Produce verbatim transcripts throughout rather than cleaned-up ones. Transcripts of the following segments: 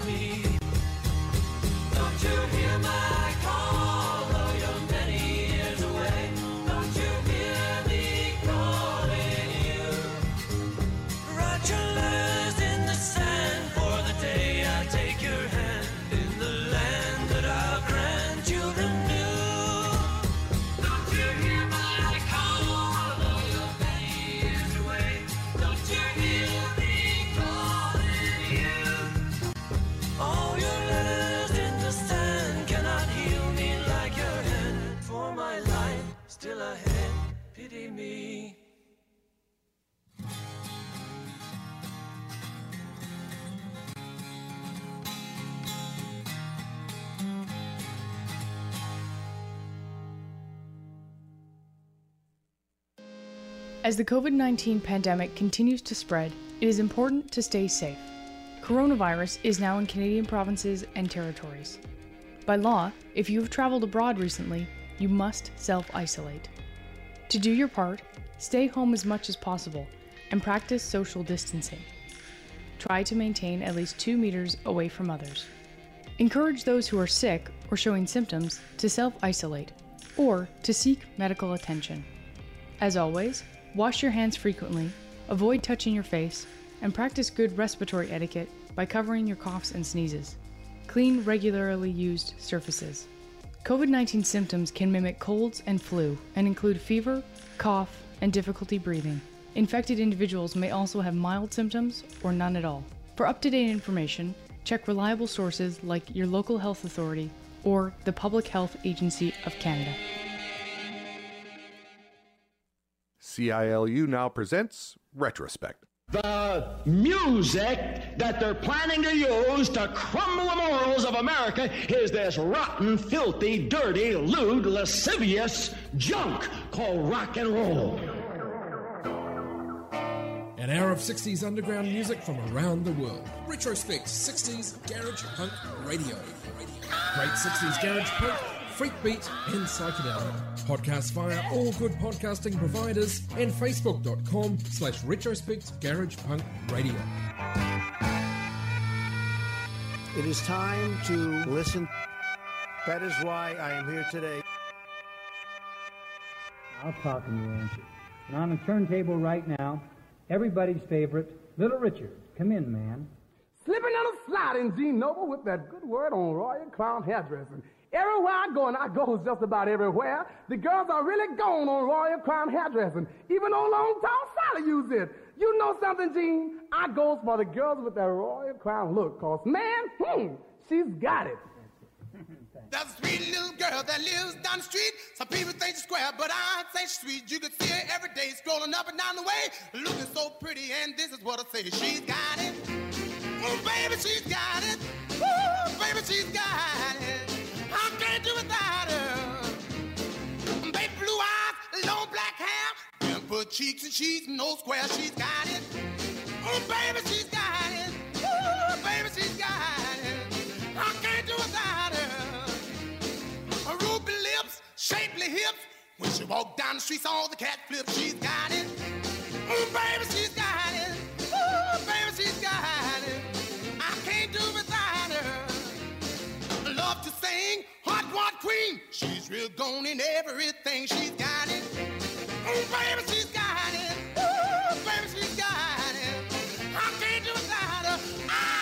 me. Don't you hear my call, though you're many years away? Don't you hear me calling you? Write your letters in the sand for the day I take your hand in the land that our grandchildren knew. Don't you hear my call, though you're many years away? Don't you hear me calling you? All your letters in the sand cannot heal me like your hand. For my life still ahead, pity me. As the COVID nineteen pandemic continues to spread, it is important to stay safe. Coronavirus is now in Canadian provinces and territories. By law, if you have traveled abroad recently, you must self-isolate. To do your part, stay home as much as possible and practice social distancing. Try to maintain at least two meters away from others. Encourage those who are sick or showing symptoms to self-isolate or to seek medical attention. As always, wash your hands frequently, avoid touching your face, and practice good respiratory etiquette by covering your coughs and sneezes. Clean regularly used surfaces. COVID nineteen symptoms can mimic colds and flu and include fever, cough, and difficulty breathing. Infected individuals may also have mild symptoms or none at all. For up-to-date information, check reliable sources like your local health authority or the Public Health Agency of Canada. C I L U now presents Retrospect. The music that they're planning to use to crumble the morals of America is this rotten, filthy, dirty, lewd, lascivious junk called rock and roll. An hour of sixties underground music from around the world. Retrospect sixties Garage Punk Radio. Great sixties Garage Punk, Freak Beat, and Psychedelic. Podcast via all good podcasting providers and facebook.com slash retrospect garage punk radio. It is time to listen. That is why I am here today. I'll talk and you answer. And on the turntable right now, everybody's favorite, Little Richard. Come in, man. Slipping and a sliding, Gene Noble with that good word on Royal Crown hairdressing. Everywhere I go, and I go just about everywhere, the girls are really gone on Royal Crown hairdressing. Even old Long Tall Sally use it. You know something, Gene? I goes for the girls with that Royal Crown look, cause man, hmm, she's got it. That's a sweet little girl that lives down the street. Some people think she's square, but I say she's sweet. You can see her every day scrolling up and down the way, looking so pretty, and this is what I say. She's got it. Oh, baby, she's got it. Ooh, baby, she's got it. I can't do without her. Baby, blue eyes, long black hair, dimple cheeks and she's no square. She's got it. Oh, baby, she's got it. Ooh, baby, she's got it. I can't do without her. Her ruby lips, shapely hips. When she walk down the streets, all the cat flips. She's got it. Oh, baby, she's got it. Ooh, baby, she's got it. I can't do without her. Love to sing, hot rod queen. She's real gone in everything. She's got it. Oh, baby, she's got it. Ooh, baby, she's got it. I can't do without her. Ah!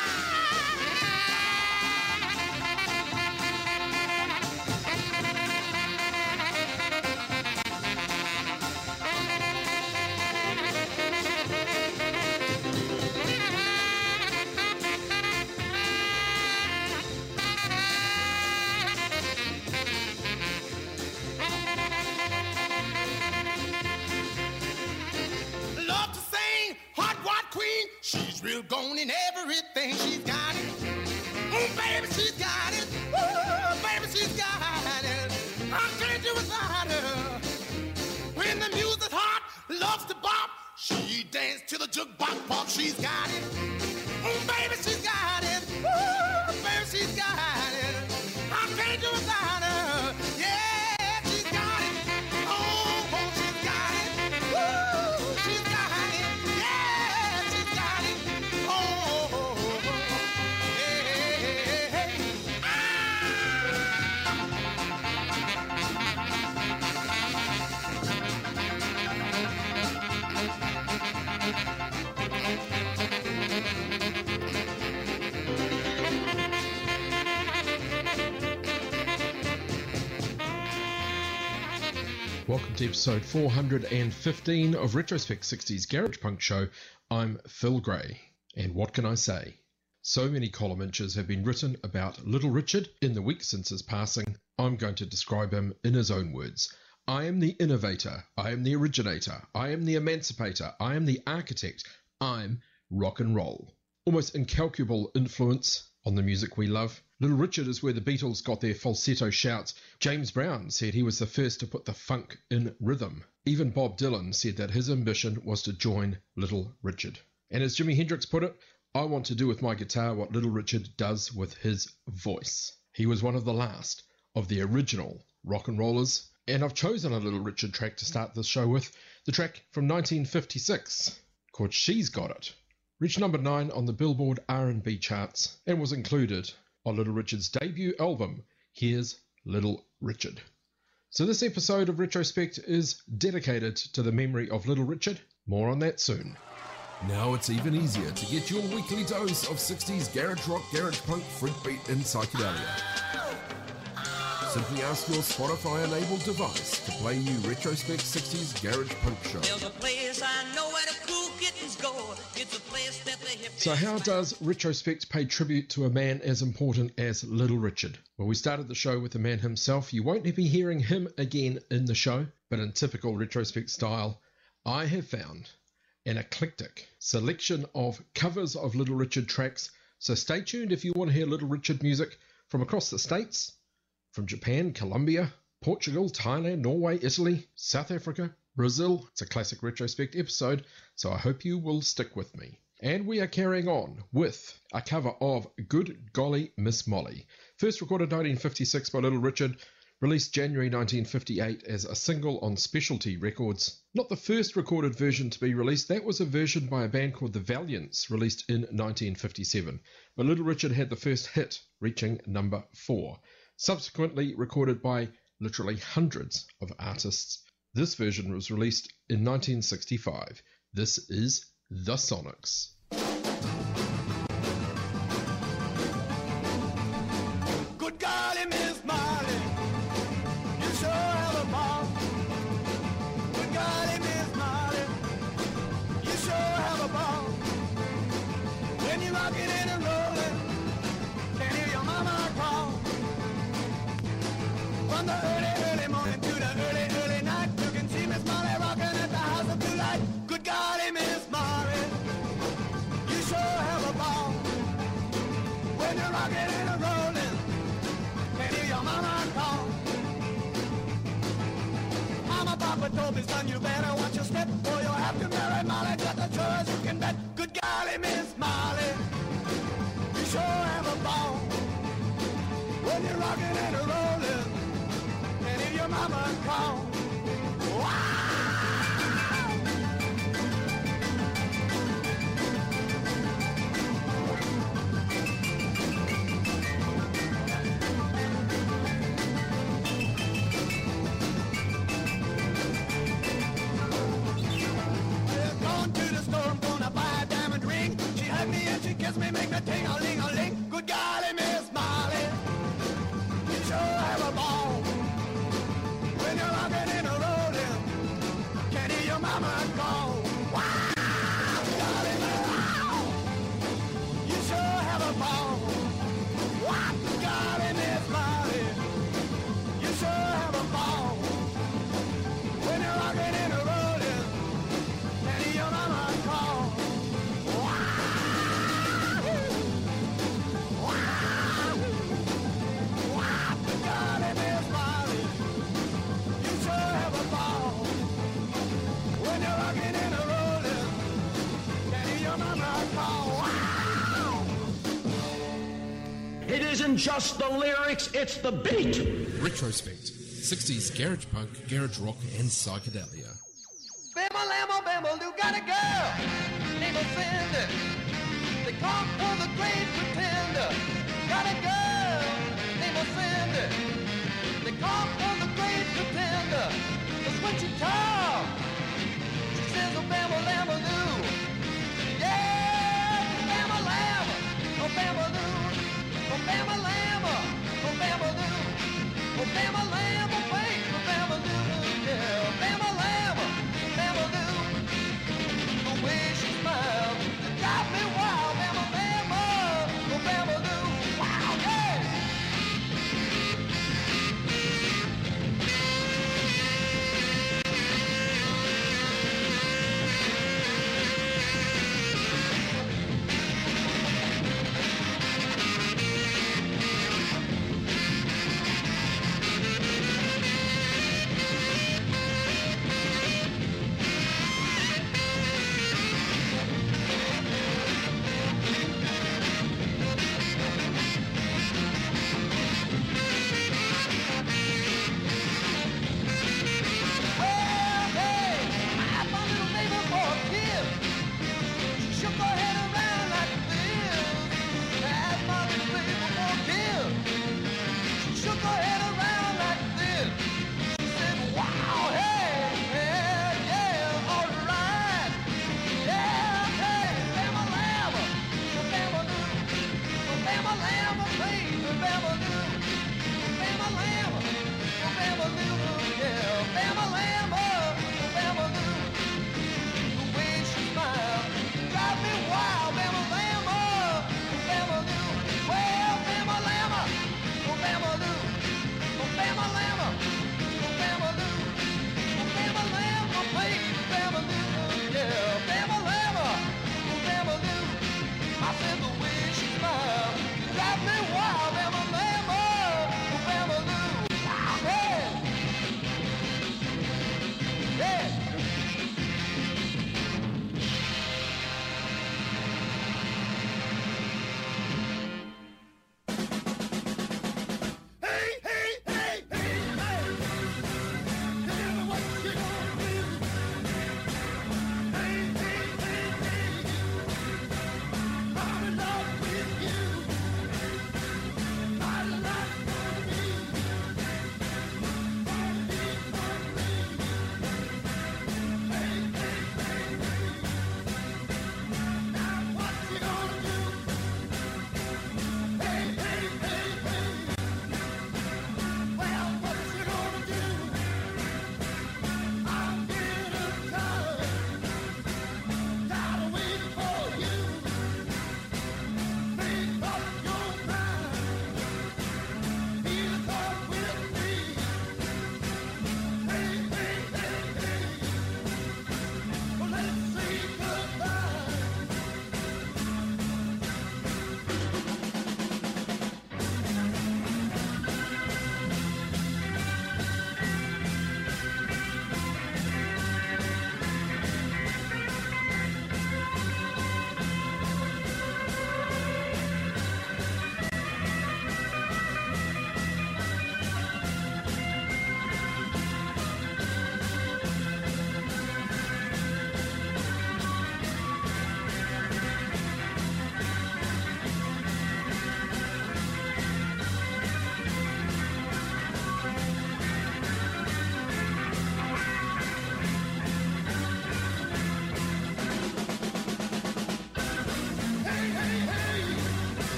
She's real gone in everything. She's got it. Oh, baby, she's got it. Oh, baby, she's got it. I can't do without her. When the music's hot, loves to bop. She dance to the jukebox pop. She's got it. Oh, baby, she's got it. Oh, baby, she's got it. I can't do without her. Yeah, she's got it. Oh, oh, she's got it. Oh, she's got it. Yeah, she's got it. Oh, oh, oh, oh. Yeah, Welcome to episode four hundred fifteen of Retrospect sixties Garage Punk Show. I'm Phil Gray, and what can I say? So many column inches have been written about Little Richard in the week since his passing. I'm going to describe him in his own words. I am the innovator, I am the originator, I am the emancipator, I am the architect, I'm rock and roll. Almost incalculable influence on the music we love. Little Richard is where the Beatles got their falsetto shouts. James Brown said he was the first to put the funk in rhythm. Even Bob Dylan said that his ambition was to join Little Richard. And as Jimi Hendrix put it, I want to do with my guitar what Little Richard does with his voice. He was one of the last of the original rock and rollers. And I've chosen a Little Richard track to start this show with. The track from nineteen fifty-six called She's Got It. Reached number nine on the Billboard R and B charts and was included on Little Richard's debut album, Here's Little Richard. So this episode of Retrospect is dedicated to the memory of Little Richard. More on that soon. Now it's even easier to get your weekly dose of sixties garage rock, garage punk, freak beat and psychedelia. Simply ask your Spotify-enabled device to play you Retrospect sixties Garage Punk Show. There's a place I know where the cool kittens go. It's a place that the hippies... So how does Retrospect pay tribute to a man as important as Little Richard? Well, we started the show with the man himself. You won't be hearing him again in the show, but in typical Retrospect style, I have found an eclectic selection of covers of Little Richard tracks. So stay tuned if you want to hear Little Richard music from across the States, from Japan, Colombia, Portugal, Thailand, Norway, Italy, South Africa, Brazil. It's a classic Retrospect episode, so I hope you will stick with me. And we are carrying on with a cover of Good Golly Miss Molly. First recorded nineteen fifty-six by Little Richard, released January nineteen fifty-eight as a single on Specialty Records. Not the first recorded version to be released, that was a version by a band called The Valiants, released in nineteen fifty-seven. But Little Richard had the first hit, reaching number four. Subsequently recorded by literally hundreds of artists. This version was released in nineteen sixty-five. This is The Sonics. Good golly, Miss Molly, you sure have a ball. Good golly, Miss Molly, you sure have a ball. When you rock it in and rollin', can hear your mama call. From the early, early morning to the early, early night, you can see Miss Molly rocking at the House of Blue Light. Good golly, Miss Molly, you sure have a ball. When you're rocking and rolling, can hear your mama call. Mama, Papa told me, son, you better watch your step, or you'll have to marry Molly just as sure as you can bet. Good golly, Miss Molly, you sure have a ball. When you're rocking and rolling, can hear your mama call. Wow! Kiss me, make me ting-a-ling-a-ling. Good golly, Miss Molly, you sure have a ball. When you're rocking and rolling, can hear your mama call. Wow! Golly, wow! You sure have a ball. Wow! Golly, Miss Molly, you sure have a ball. When you're rocking and rolling, can hear your mama call. It isn't just the lyrics, it's the beat. Retrospect, sixties garage punk, garage rock and psychedelia. Bama Lambo Bama Lou got a girl named Cindy. They come for the great pretender. Got a girl named Cindy. They come for the great pretender. That's when she talks. She says, oh Bama Lambo Lou. Yeah, Bama Lambo, oh Bama Lou. Oh Bama Lambo, oh Bama Lou. Oh Bama Lambo, wait, oh Bama Lou, yeah.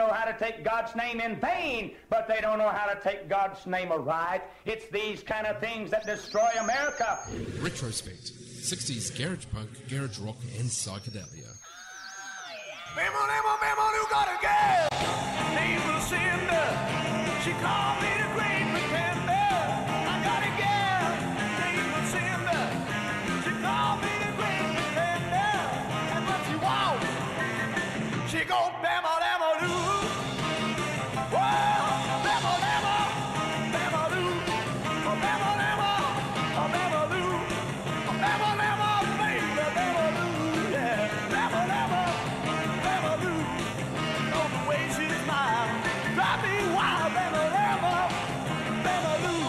know how to take God's name in vain, but they don't know how to take God's name aright. It's these kind of things that destroy America. Retrospect. sixties garage punk, garage rock and psychedelia. Memo, memo, memo, you got a girl named Lucinda. She called me the great pretender. I got a girl named Lucinda. She called me the great pretender. And when she walks, she goes bama, bama, doo. Well, bama, bama, bama, doo. Oh, bama, bama, oh, bama, doo. Oh, bama, bama, baby, bama, doo. Yeah, bama, bama. Oh, the way she smiles, drive me wild, Bama Lama, Bama Lou.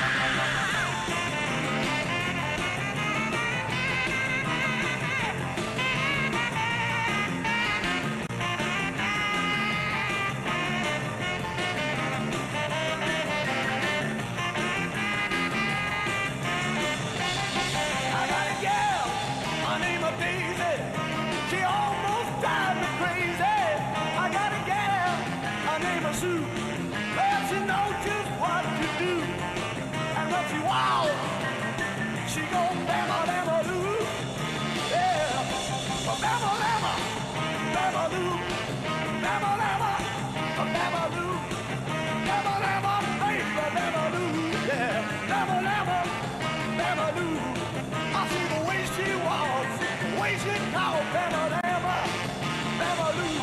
I got a gal, her name is Daisy. She almost drives me crazy. I got a gal, her name is Sue. Well, she knows just what to do. And when she walks, she goes bama, bama, loo. Yeah, bama, bama, bama, loo. Bama, bama, bama, loo. Bama, bama, baby, bama, loo. Yeah, bama, bama, bama, loo. I see the way she walks, the way she talks, bama, bama, bama, loo.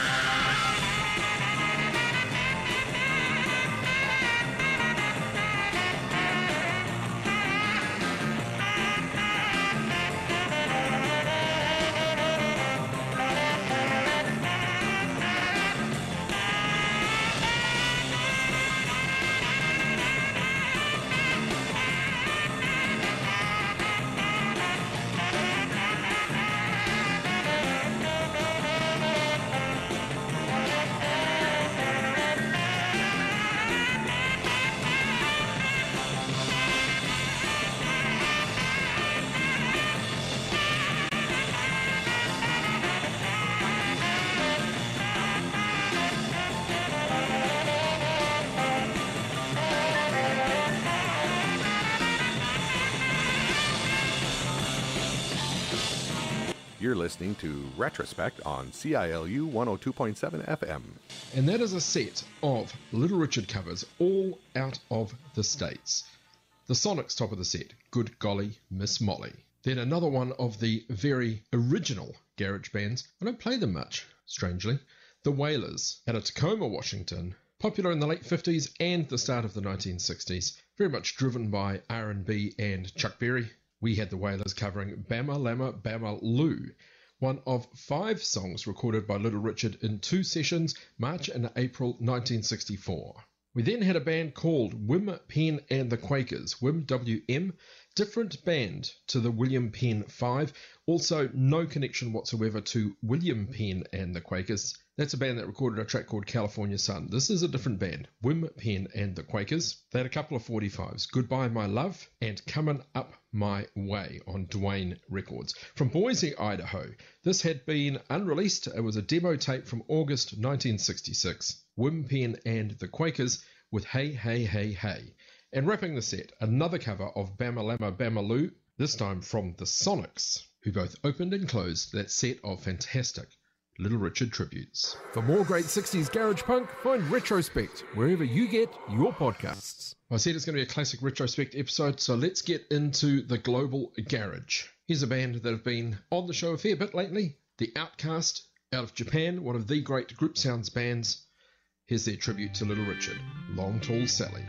You're listening to Retrospect on C I L U one oh two point seven F M. And that is a set of Little Richard covers, all out of the States. The Sonics top of the set, Good Golly, Miss Molly. Then another one of the very original garage bands. I don't play them much, strangely. The Wailers, out of Tacoma, Washington. Popular in the late fifties and the start of the nineteen sixties. Very much driven by R and B and Chuck Berry. We had the Wailers covering Bama Lama Bama Lou, one of five songs recorded by Little Richard in two sessions, March and April nineteen sixty-four. We then had a band called Wim Penn and the Quakers, Wim W M, different band to the William Penn Five, also no connection whatsoever to William Penn and the Quakers. That's a band that recorded a track called California Sun. This is a different band, Wim Penn and the Quakers. They had a couple of forty-fives, Goodbye My Love and Comin' Up My Way on Dwayne Records. From Boise, Idaho, this had been unreleased. It was a demo tape from August nineteen sixty-six. Wim Penn and the Quakers with Hey, Hey, Hey, Hey. And wrapping the set, another cover of Bama Lama Bama Lou, this time from the Sonics, who both opened and closed that set of fantastic Little Richard tributes. For more great sixties garage punk, find Retrospect wherever you get your podcasts. I said it's going to be a classic Retrospect episode, so let's get into the global garage. Here's a band that have been on the show a fair bit lately, The Outcast, out of Japan, one of the great group sounds bands. Here's their tribute to Little Richard, Long Tall Sally.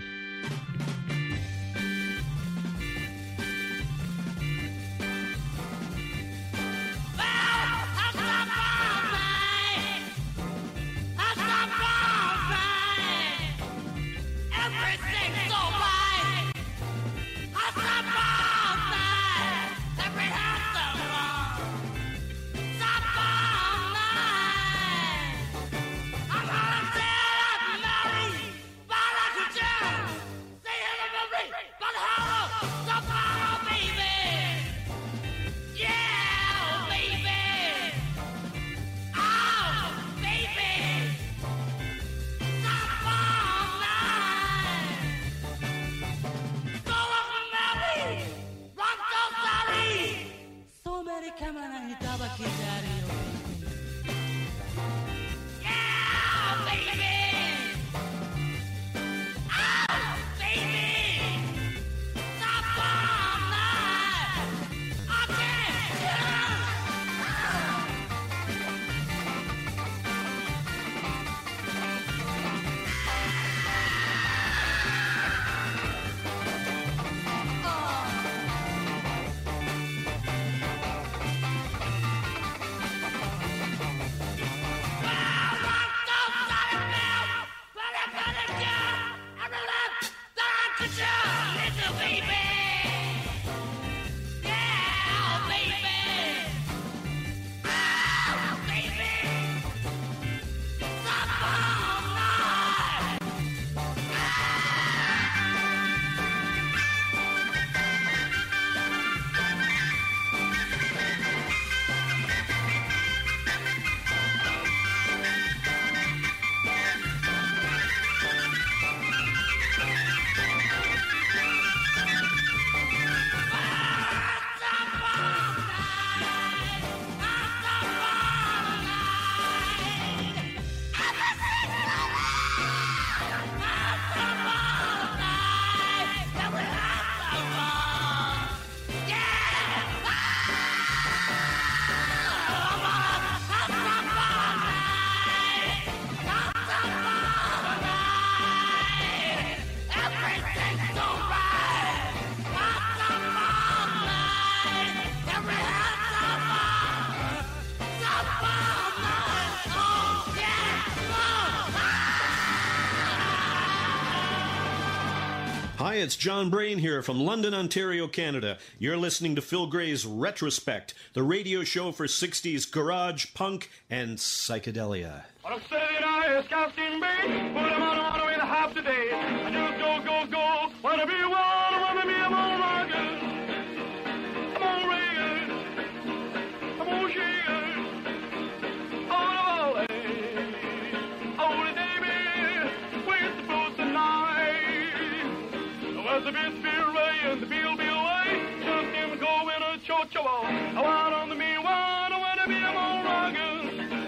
Hi, it's John Brain here from London, Ontario, Canada. You're listening to Phil Gray's Retrospect, the radio show for sixties garage, punk, and psychedelia. On a Saturday night, it's casting bait. Put them on a water in the half today. I just go, go, go. Wanna be one, wanna be a more rocker. I'm on Reagan. I'm on Shaker. On a volley. Oh, the David. We're supposed to night. There's a bit spear ray and the bill be away. Just him go in a cho-cho. I want on the me one. I wanna be a more rocker.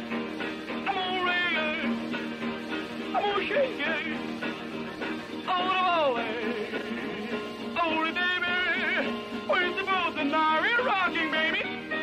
I'm gonna shake it. Oh, the volley. Oh, the baby. We're supposed to now we're rocking, baby.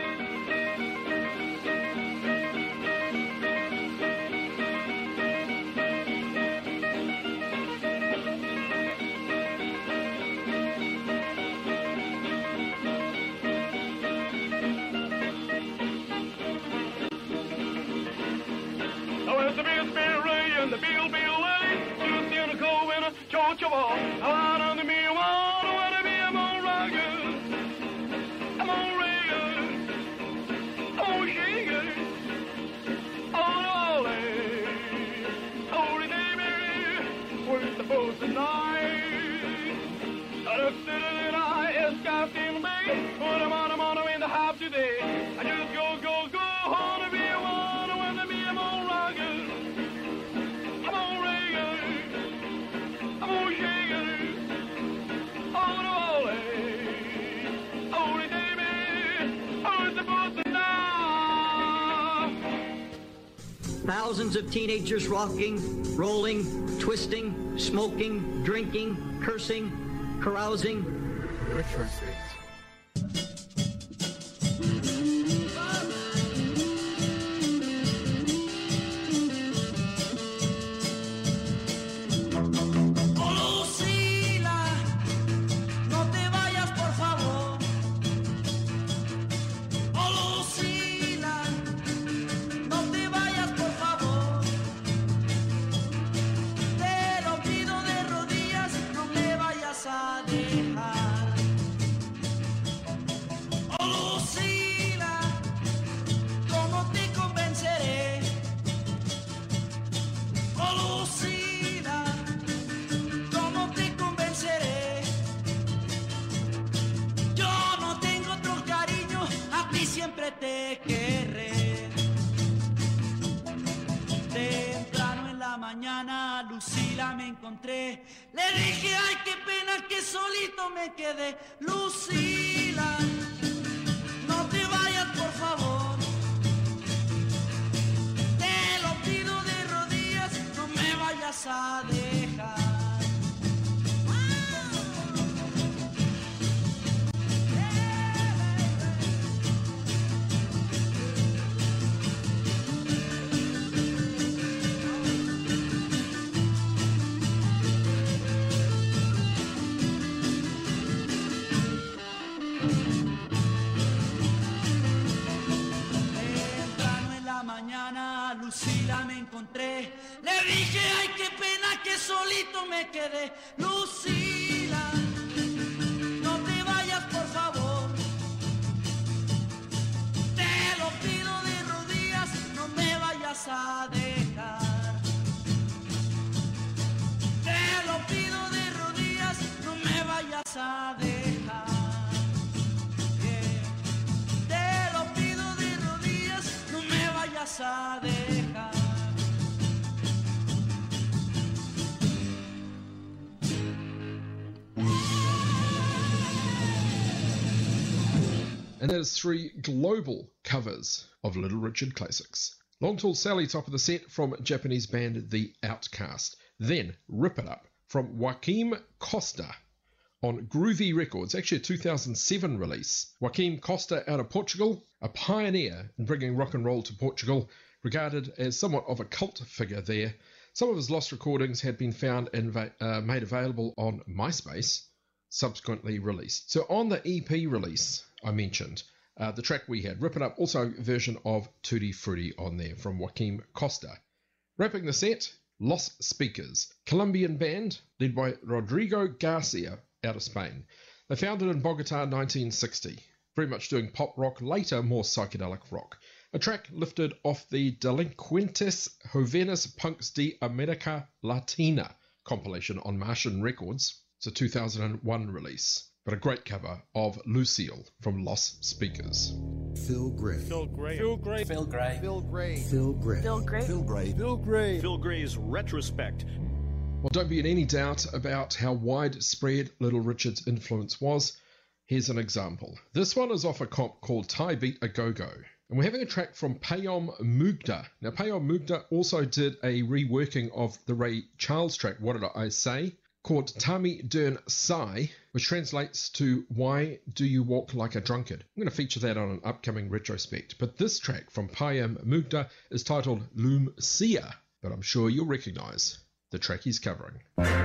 Oh, it's the big spirit ray and the bill be away. Just in a cold winter, Georgia ball. I want on the me one, I wanna be a more rocker. I'm on Reagan. I'm on Shaker. Oh, the volley. Oh, the baby. We're supposed to night. I just sit in I is casting bay. Put them on, I'm on in the half today. I just go, go, go. Wanna be a one, I wanna be a more rocker. I'm on Reagan. I'm on Shaker. Oh, the volley. Oh, the baby. Oh, it's supposed to now. Thousands of teenagers rocking, rolling, twisting, smoking, drinking, cursing, carousing. Retrospect. Oh, Lucila, no te vayas, por favor. Oh, Lucila, no te vayas, por favor. Te lo pido de rodillas, no me vayas a dejar. Oh, Lucila, ¿cómo te convenceré? Oh, Lucila, ¿cómo te convenceré? Yo no tengo otro cariño, a ti siempre te querré. Temprano en la mañana, Lucila me encontré. Le dije, ay, qué pena que solito me quedé. Lucila, no te vayas, por favor. Te lo pido de rodillas, no me vayas a dejar. Temprano en la mañana, Lucila me encontré. Le dije, ay, qué pena que solito me quedé. Lucila. and that is three global covers of Little Richard classics. Long Tall Sally, top of the set, from Japanese band The Outcast. Then Rip It Up from Joaquim Costa on Groovy Records, actually a two thousand seven release. Joaquim Costa out of Portugal, a pioneer in bringing rock and roll to Portugal, regarded as somewhat of a cult figure there. Some of his lost recordings had been found and uh, made available on MySpace, subsequently released. So on the E P release I mentioned, uh, the track we had, Rip It Up, also a version of Tutti Frutti on there from Joaquim Costa. Wrapping the set, Los Speakers, Colombian band led by Rodrigo Garcia out of Spain. They founded in Bogota in nineteen sixty, very much doing pop rock, later more psychedelic rock. A track lifted off the Delincuentes Jóvenes Punks de America Latina compilation on Martian Records. It's a two thousand one release, but a great cover of Lucille from Los Speakers. Phil Gray. Phil Gray. Phil Gray. Phil Gray. Phil Gray. Phil Gray. Phil Gray. Phil Gray. Phil Gray. Phil Gray's Retrospect. Well, don't be in any doubt about how widespread Little Richard's influence was. Here's an example. This one is off a comp called Thai Beat A Go-Go. And we're having a track from Payom Mugda. Now, Payom Mugda also did a reworking of the Ray Charles track, What Did I Say?, called Tami Dern Sai, which translates to Why Do You Walk Like a Drunkard? I'm going to feature that on an upcoming retrospect. But this track from Payom Mugda is titled Lum Sia, but I'm sure you'll recognise the track he's covering.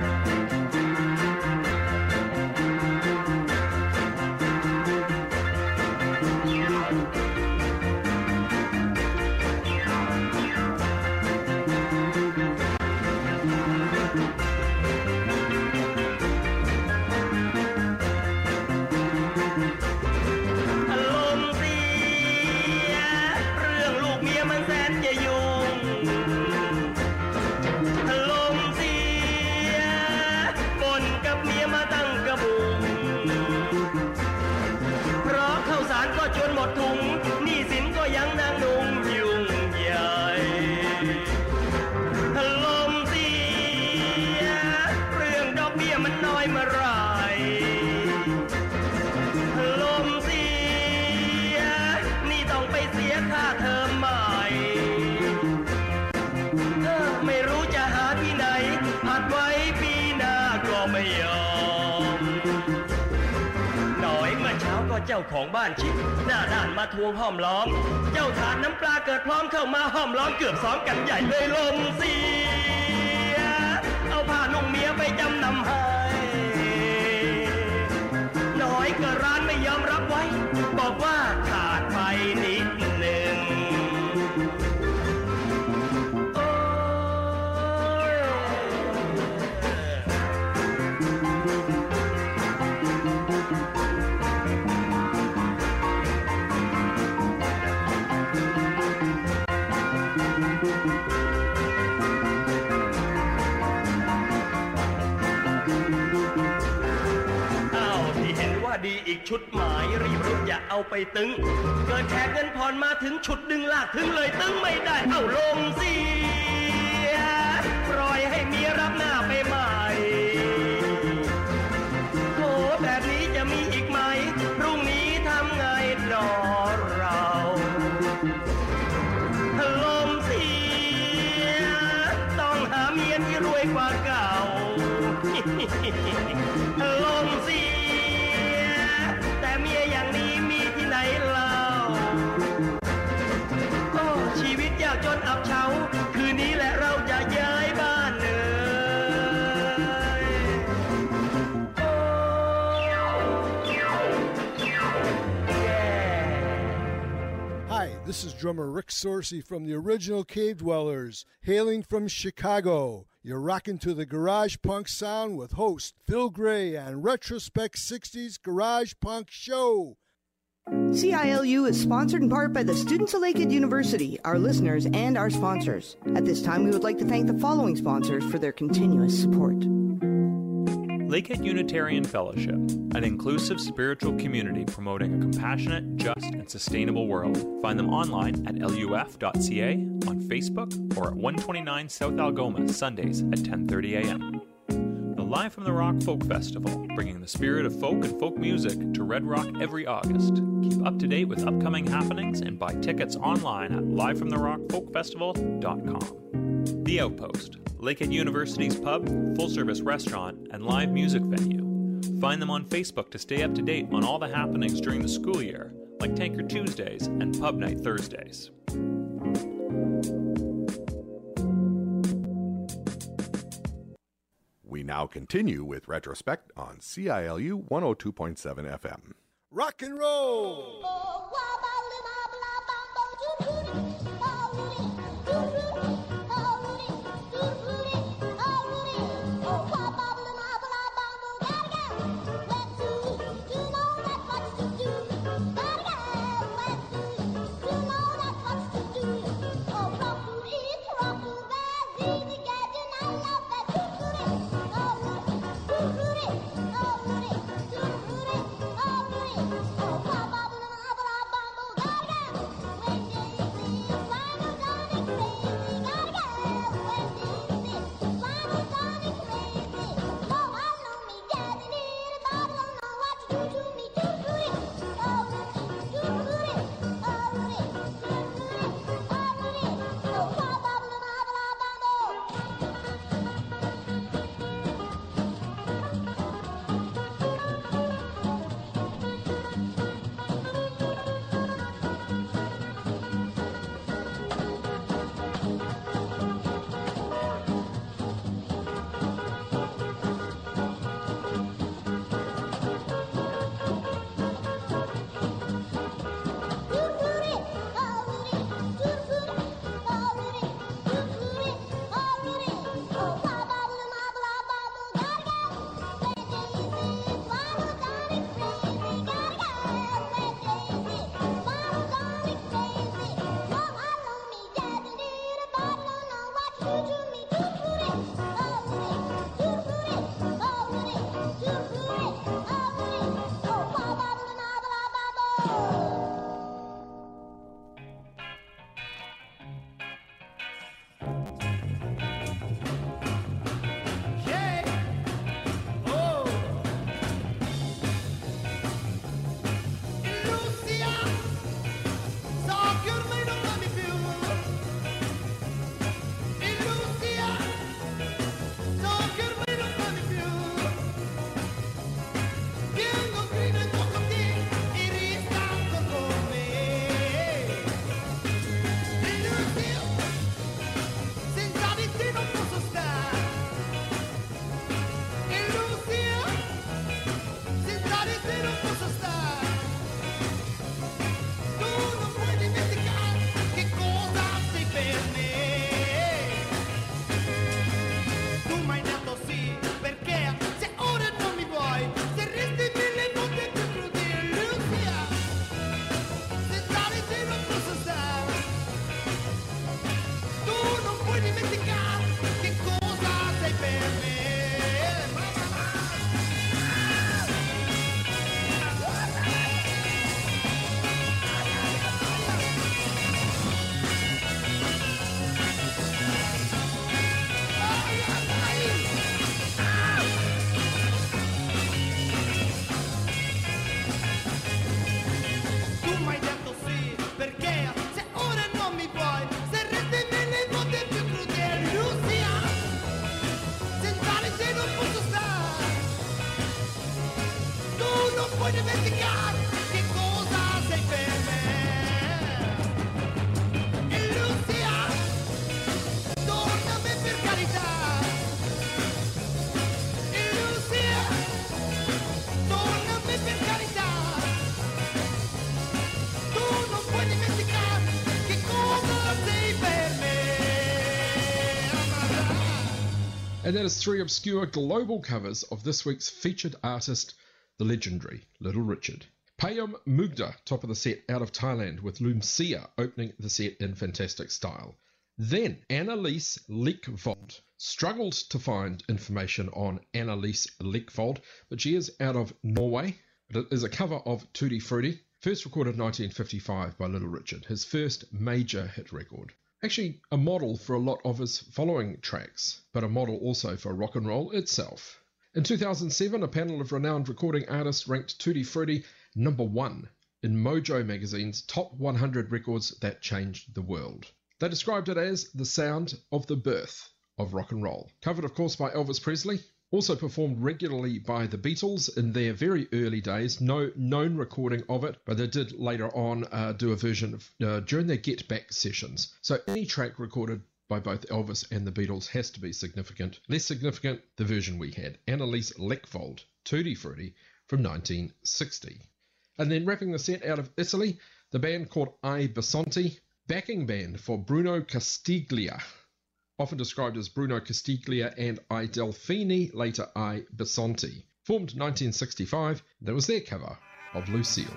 เจ้าของบ้านชิดหน้าด้านมาทวงห้อมล้อมเจ้าทานน้ำปลาเกิดพร้อมเข้ามาห้อมล้อมเกือบสองกันใหญ่เลยลมเสียเอาผ้านุ่งเมียไปจำนำให้น้อยก็ร้านไม่ยอมรับไว้บอกว่าขาดไปนิดหนึ่งดีอีกชุดหมายรีบรุดอย่าเอาไปตึงเกิดแขกเงินผ่อนมาถึงชุดดึงลากถึงเลยตึงไม่ได้เอาลงเสียปล่อยให้เมียรับหน้าไปใหม่โถแบบนี้จะมีอีกไหมพรุ่งนี้ทำไงดอเราลมเสียต้องหาเมียที่รวยกว่าเก่าลมเสียแต่เมียอย่างนี้มีที่ไหนเล่าโอ้ชีวิตยากจนอับเฉาคืนนี้แหละเราจะย้ายบ้านเลย Hi, this is drummer Rick Sorsey from the original Cave Dwellers, hailing from Chicago. You're rocking to the garage punk sound with host Phil Gray and Retrospect sixties Garage Punk Show. C I L U is sponsored in part by the students of Lakehead University, our listeners, and our sponsors. At this time, we would like to thank the following sponsors for their continuous support. Lakehead Unitarian Fellowship, an inclusive spiritual community promoting a compassionate, just, and sustainable world. Find them online at L U F dot C A, on Facebook, or at one twenty-nine South Algoma, Sundays at ten thirty a.m. The Live from the Rock Folk Festival, bringing the spirit of folk and folk music to Red Rock every August. Keep up to date with upcoming happenings and buy tickets online at live from the rock folk festival dot com. The Outpost, Lakehead University's pub, full-service restaurant, and live music venue. Find them on Facebook to stay up to date on all the happenings during the school year, like Tanker Tuesdays and Pub Night Thursdays. We now continue with Retrospect on C I L U one oh two point seven F M. Rock and roll! And that is three obscure global covers of this week's featured artist, the legendary Little Richard. Payam Mugda, top of the set out of Thailand, with Lumsia opening the set in fantastic style. Then Annalise Leekvold. Struggled to find information on Annalise Leekvold, but she is out of Norway. It is a cover of Tutti Frutti, first recorded nineteen fifty-five by Little Richard, his first major hit record. Actually, a model for a lot of his following tracks, but a model also for rock and roll itself. In two thousand seven, a panel of renowned recording artists ranked Tutti Frutti number one in Mojo magazine's top one hundred records that changed the world. They described it as the sound of the birth of rock and roll. Covered, of course, by Elvis Presley, also performed regularly by the Beatles in their very early days. No known recording of it, but they did later on uh, do a version of, uh, during their Get Back sessions. So any track recorded by both Elvis and the Beatles has to be significant. Less significant, the version we had, Annalise Leckvold, Tutti Frutti, from nineteen sixty. And then wrapping the set out of Italy, the band called I Basanti, backing band for Bruno Castiglia, often described as Bruno Castiglia and I Delfini, later I Basanti. Formed nineteen sixty-five, that was their cover of Lucille.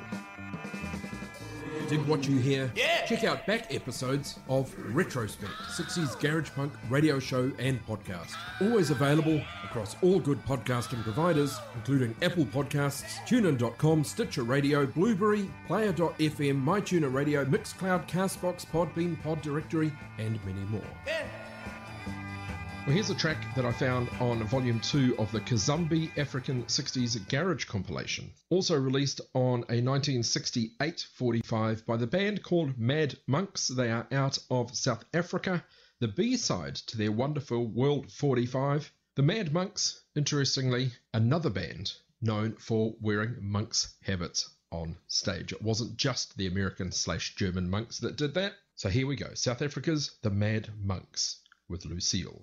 Dig what you hear? Yeah. Check out back episodes of Retrospect, sixties Garage Punk radio show and podcast. Always available across all good podcasting providers, including Apple Podcasts, TuneIn dot com, Stitcher Radio, Blueberry, Player dot f m, MyTuner Radio, Mixcloud, Castbox, Podbean, Pod Directory, and many more. Yeah. Well, here's a track that I found on volume two of the Kazumbi African sixties Garage compilation, also released on a nineteen sixty-eight forty-five by the band called Mad Monks. They are out of South Africa, the B-side to their wonderful World forty-five. The Mad Monks, interestingly, another band known for wearing monks' habits on stage. It wasn't just the American slash German monks that did that. So here we go, South Africa's The Mad Monks with Lucille.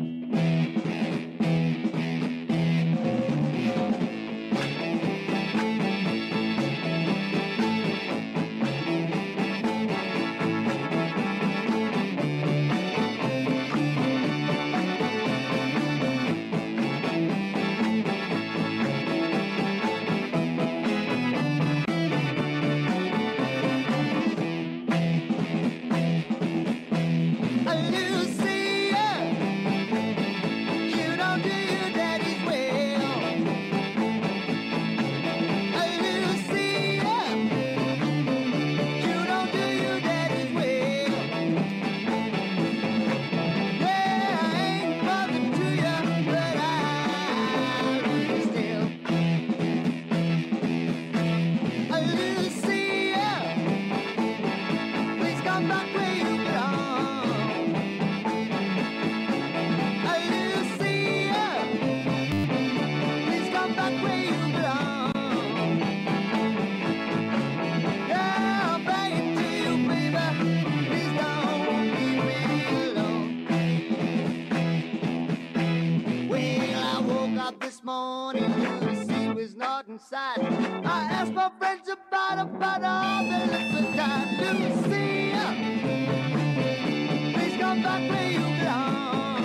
I asked my friends about about all the little time. Lucia, please come back where you belong.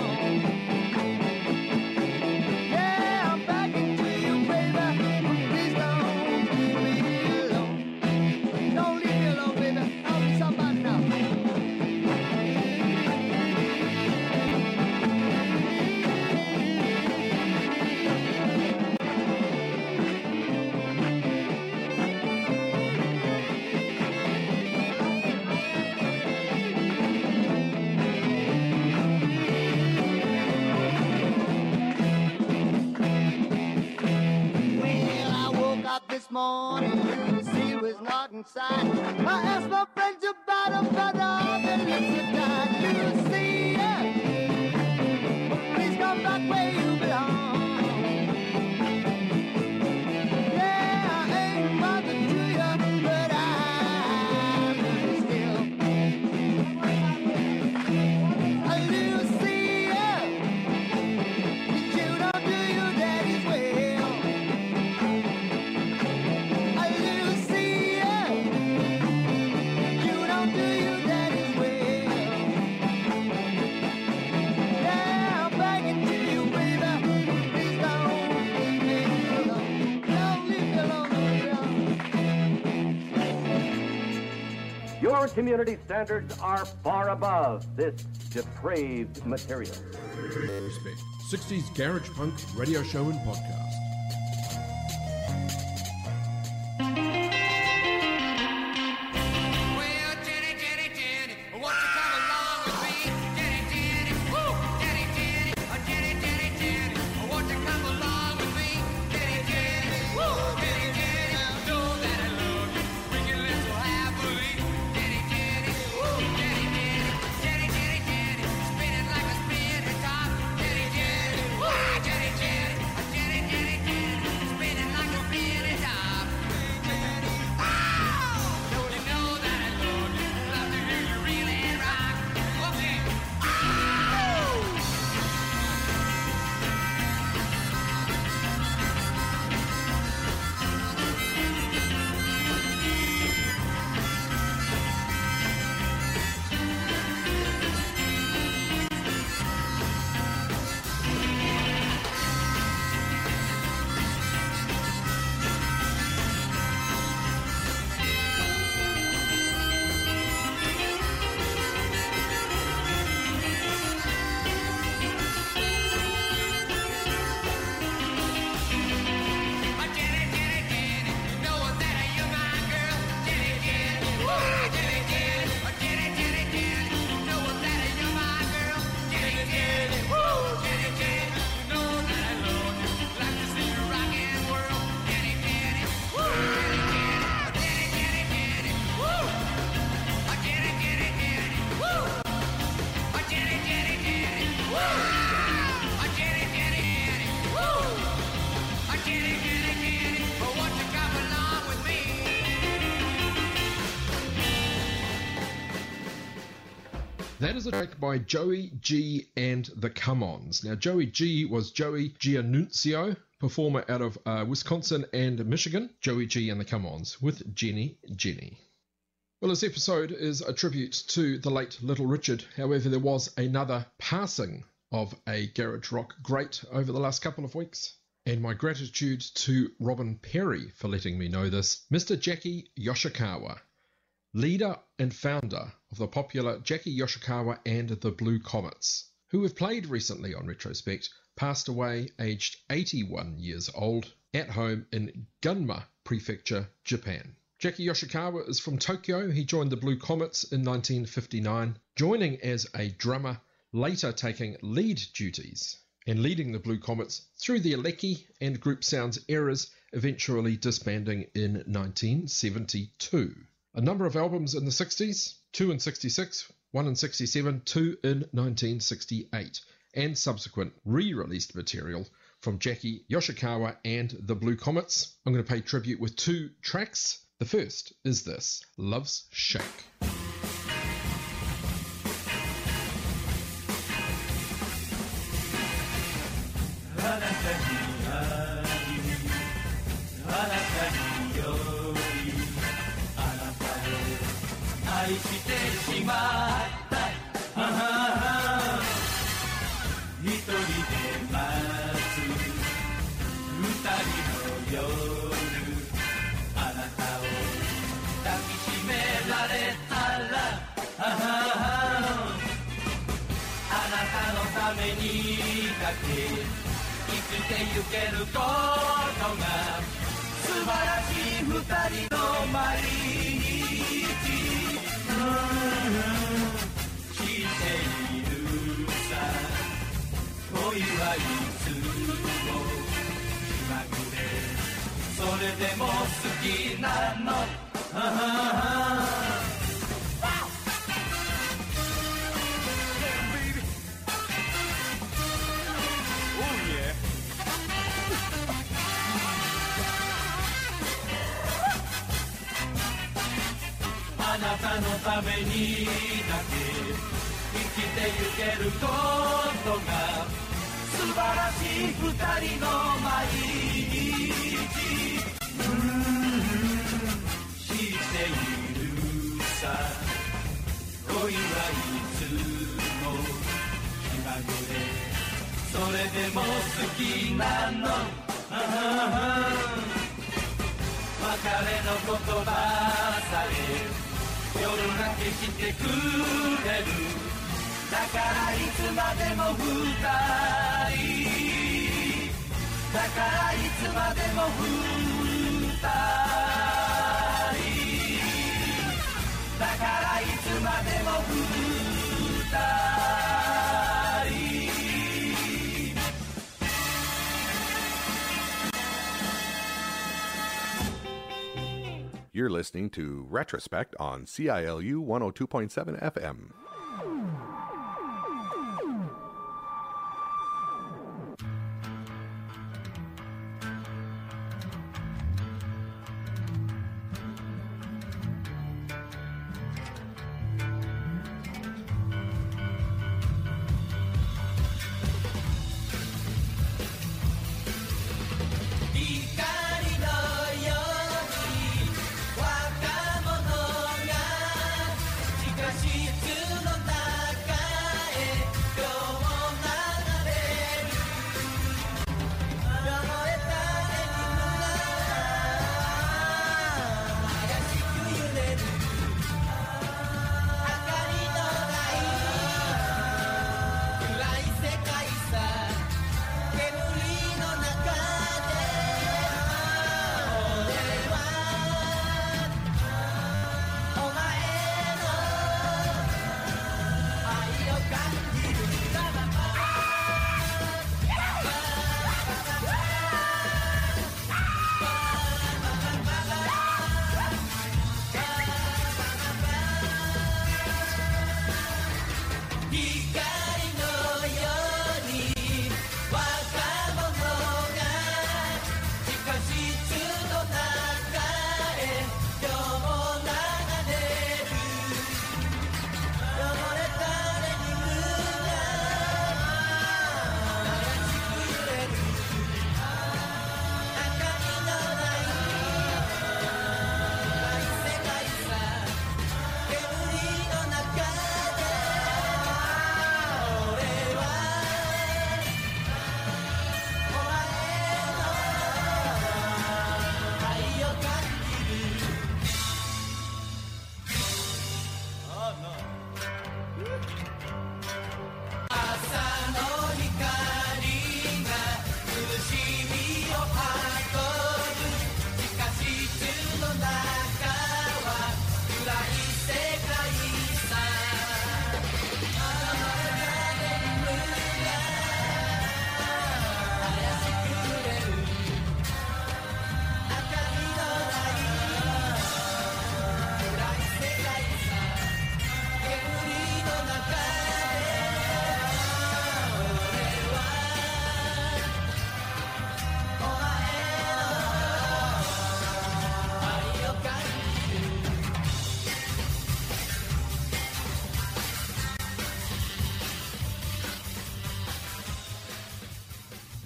Yeah, I'm back into you, baby. Please don't leave me alone. Don't leave me alone, baby. I'll be somebody now. This morning, Lucille was not inside. I asked my friends about her, but all the lips are tied. Lucille, please come back where you belong. Yeah, I ain't mother to you, but I'm still. Lucille, you don't do your daddy's way. Your community standards are far above this depraved material. Respect. sixties Garage Punk radio show and podcast. Won't you come along with That is a track by Joey G and the Come-Ons. Now, Joey G was Joey Giannunzio, performer out of uh, Wisconsin and Michigan. Joey G and the Come-Ons with Jenny Jenny. Well, this episode is a tribute to the late Little Richard. However, there was another passing of a garage rock great over the last couple of weeks. And my gratitude to Robin Perry for letting me know this. Mister Jackie Yoshikawa, leader and founder of the popular Jackie Yoshikawa and the Blue Comets, who have played recently on Retrospect, passed away aged eighty-one years old at home in Gunma Prefecture, Japan. Jackie Yoshikawa is from Tokyo. He joined the Blue Comets in nineteen fifty-nine, joining as a drummer, later taking lead duties and leading the Blue Comets through the Aleki and Group Sounds eras, eventually disbanding in nineteen seventy-two. A number of albums in the sixties, two in sixty-six, one in sixty-seven, two in nineteen sixty-eight, and subsequent re-released material from Jackie Yoshikawa and the Blue Comets. I'm going to pay tribute with two tracks. The first is this, Love's Shake. You're listening to Retrospect on C I L U one oh two point seven F M. To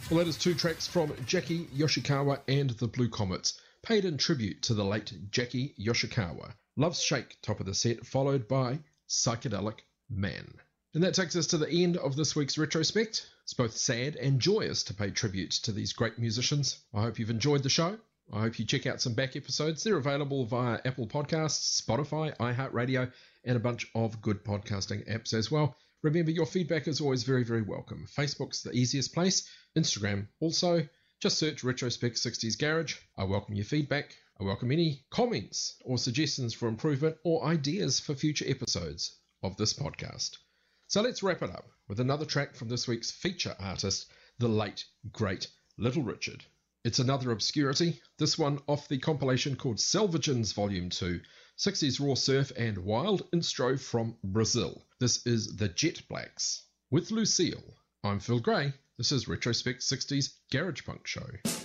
Well, that is two tracks from Jackie Yoshikawa and the Blue Comets, paid in tribute to the late Jackie Yoshikawa. Love's Shake, top of the set, followed by Psychedelic Man. And that takes us to the end of this week's retrospect. It's both sad and joyous to pay tribute to these great musicians. I hope you've enjoyed the show. I hope you check out some back episodes. They're available via Apple Podcasts, Spotify, iHeartRadio, and a bunch of good podcasting apps as well. Remember, your feedback is always very, very welcome. Facebook's the easiest place. Instagram also. Just search Retrospect sixties Garage. I welcome your feedback. I welcome any comments or suggestions for improvement or ideas for future episodes of this podcast. So let's wrap it up with another track from this week's feature artist, the late, great Little Richard. It's another obscurity, this one off the compilation called Selvagens Volume two, sixties Raw Surf and Wild Instro from Brazil. This is the Jet Blacks with Lucille. I'm Phil Gray. This is Retrospect sixties Garage Punk Show.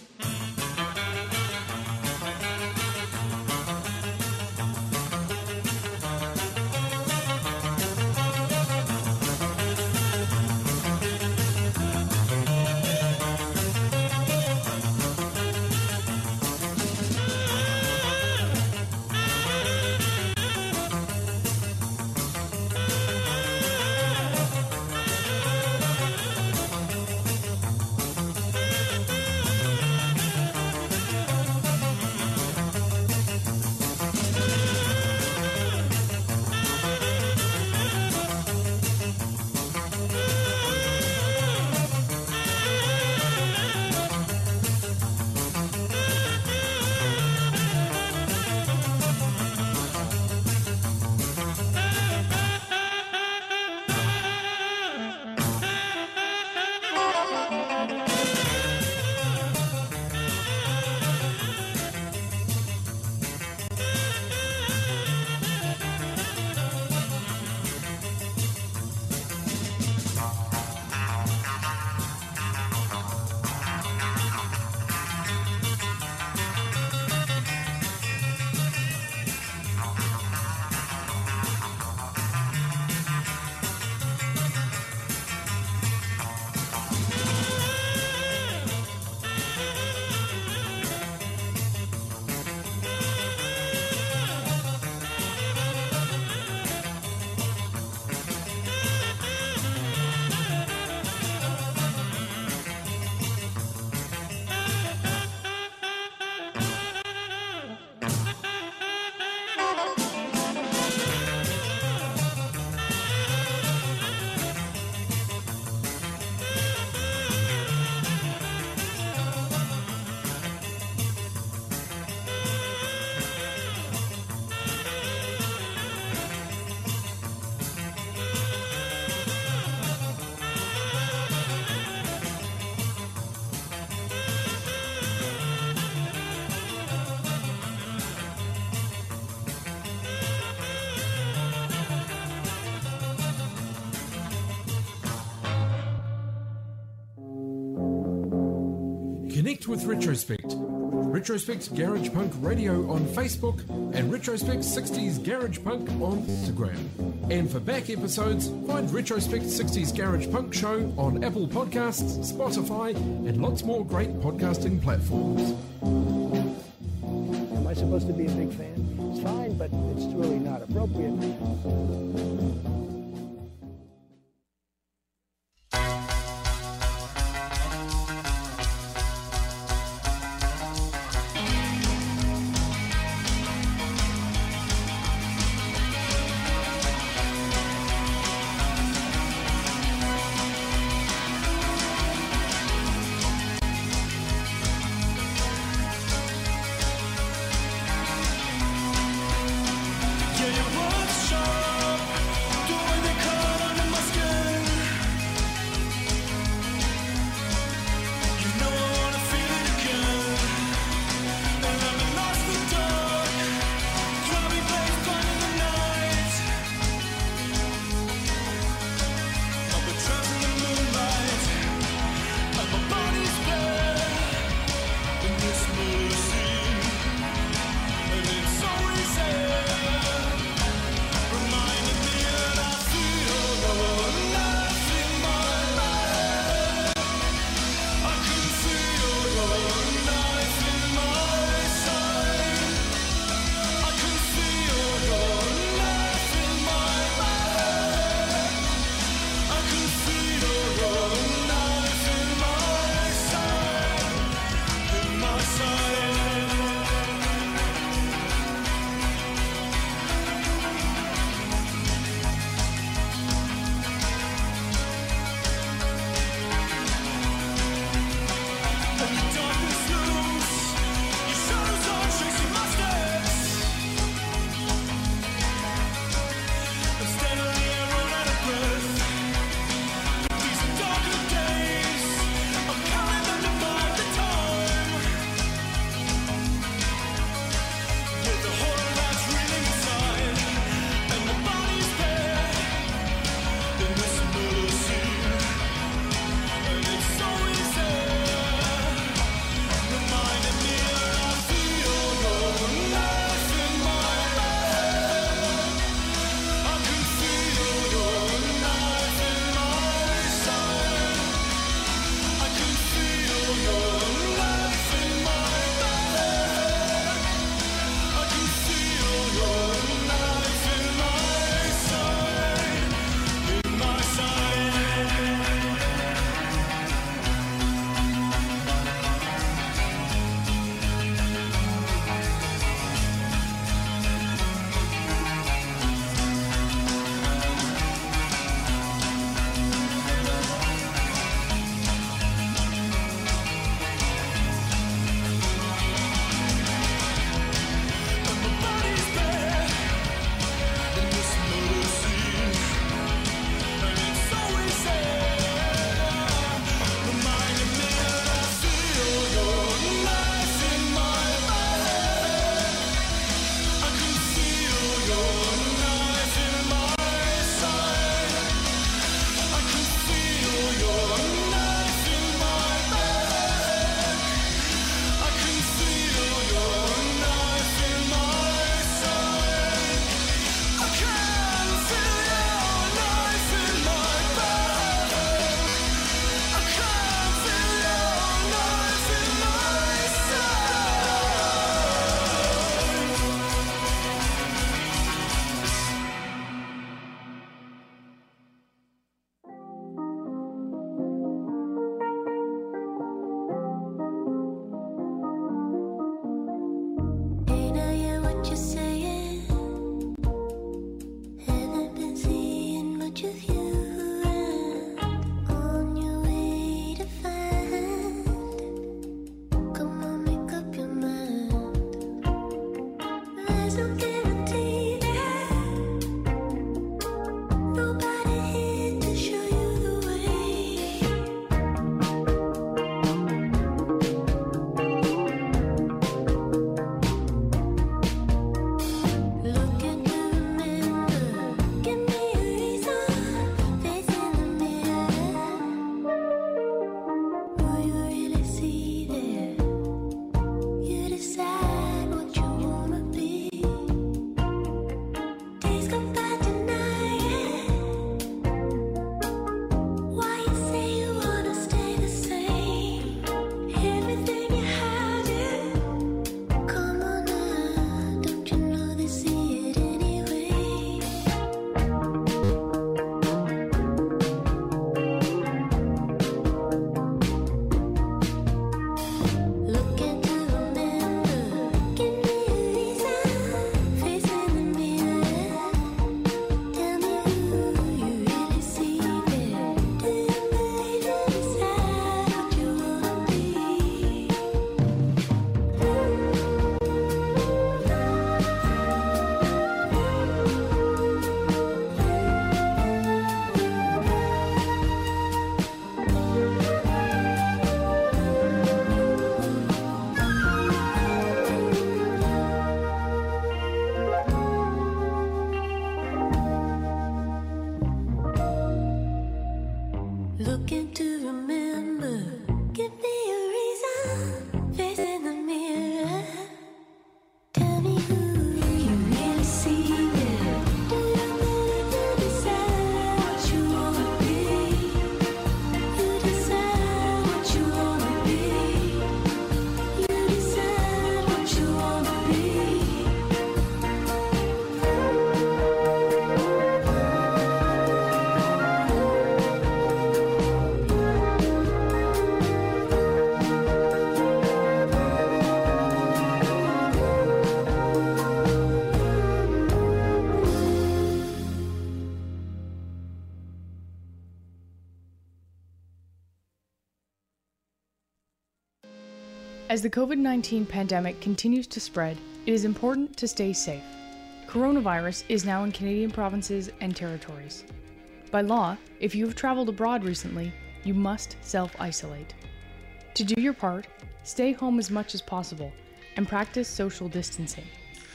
Connect with Retrospect. Retrospect Garage Punk Radio on Facebook and Retrospect sixties Garage Punk on Instagram. And for back episodes, find Retrospect sixties Garage Punk Show on Apple Podcasts, Spotify, and lots more great podcasting platforms. Am I supposed to be a big fan? It's fine, but it's really not appropriate. Yeah, you was sharp. As the COVID nineteen pandemic continues to spread, it is important to stay safe. Coronavirus is now in Canadian provinces and territories. By law, if you have traveled abroad recently, you must self-isolate. To do your part, stay home as much as possible and practice social distancing.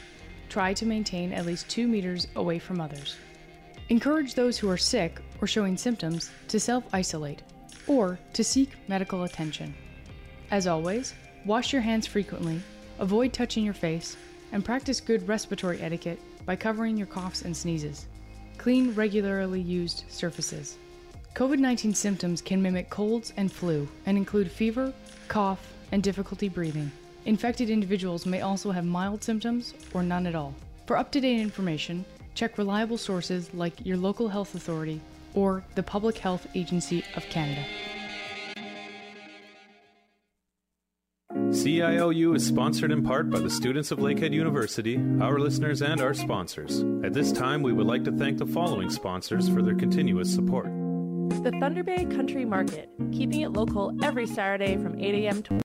Try to maintain at least two meters away from others. Encourage those who are sick or showing symptoms to self-isolate or to seek medical attention. As always, wash your hands frequently, avoid touching your face, and practice good respiratory etiquette by covering your coughs and sneezes. Clean regularly used surfaces. COVID nineteen symptoms can mimic colds and flu and include fever, cough, and difficulty breathing. Infected individuals may also have mild symptoms or none at all. For up-to-date information, check reliable sources like your local health authority or the Public Health Agency of Canada. C I L U is sponsored in part by the students of Lakehead University, our listeners, and our sponsors. At this time, we would like to thank the following sponsors for their continuous support. The Thunder Bay Country Market, keeping it local every Saturday from eight a.m. to